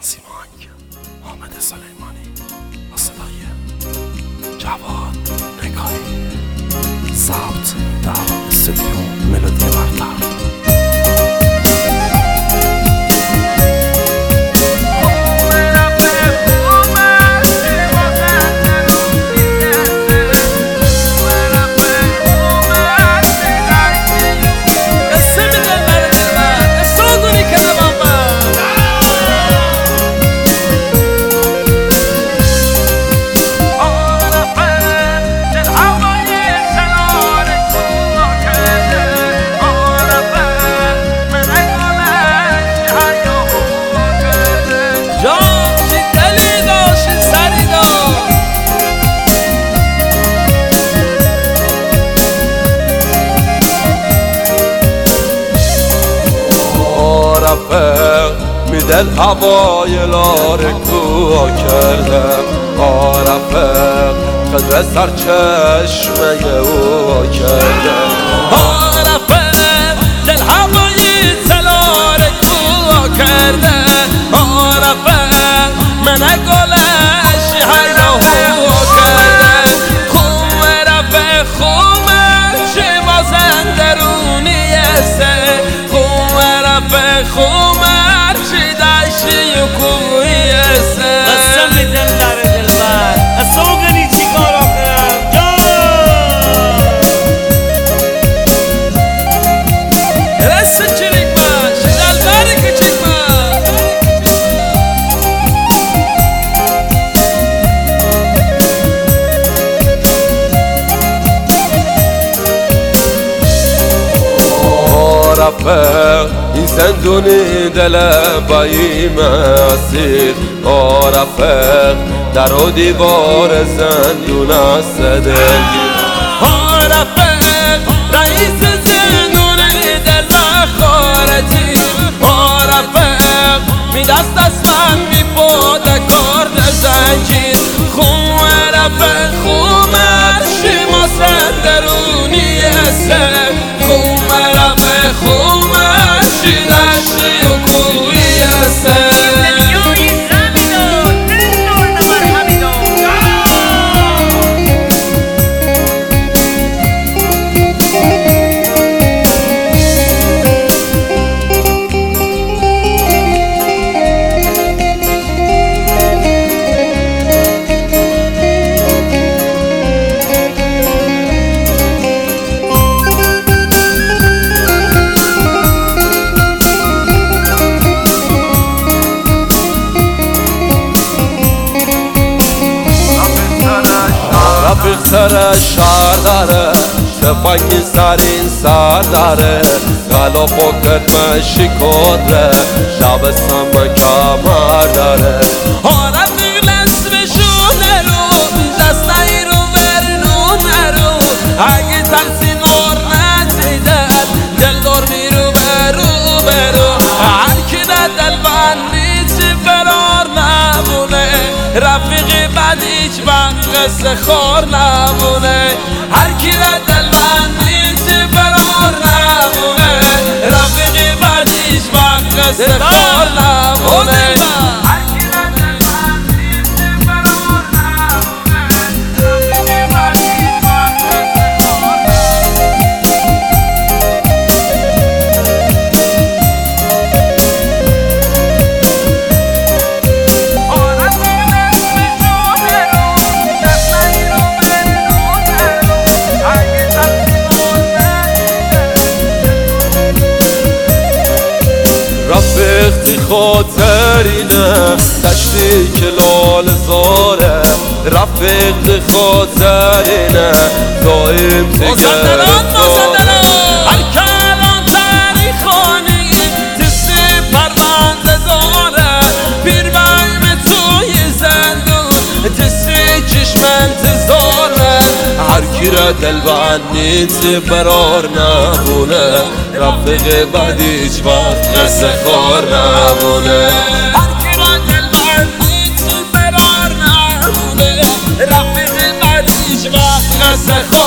تنظیم‌آهنگ حامد سلیمانی با صدای جواد نگاهی، ضبط در استودیو ملودی برتر. میدل هوای لار کوها کردم رفیق خضر سرچشمه او کردم رفیق دل هوای لار کوها کردم رفیق من گلش هیاهو کردم خوم رفیق خومه چه بازن درونی سه خوم رفیق خومه قسم دلبر دلبر از سوگنی چی کار آخرم رسن چریک باش دلبر کچک باش رفیق این زندونی دل بایم اسیر رفیق در و دیوار زندون است دلگیر رفیق رئیس زندون دل خارجی رفیق می دست من می پاده کارد زنجیر خون رفیق خومر شما سندرونی سر خون رفیق خومر شدشتی و کوی سر رفیق سر شهر داره تفنگی سر این سر داره غلاف و کدمشی کدره شبستان به کمر داره رفیق لسبشونه رو دستایی رو برنون رو اگه ترسی نار نتیدن دل دار میرو برو هر کی نه دل بندی چی فرار نمونه رفیقی بد هیچ وقت قصه خار نمونه هر کی نه دل بندی چی فرار نمونه رفیقی بد هیچ وقت قصه خار نمونه رفیق تی خاطرینه دشتی که لال زاره رفیق تی خاطرینه دایم تی گرفتاره هر کلان تاریخانی تسی پرونده داره پیر بایم توی زندون تسی چشم انتظاره هر کی را دل بندی تی برار نمونه رفیق بعد هیچ وقت قصه خار نمونه هر کی را دل بندی چی فرار نمونه رفیق بعد هیچ وقت قصه خار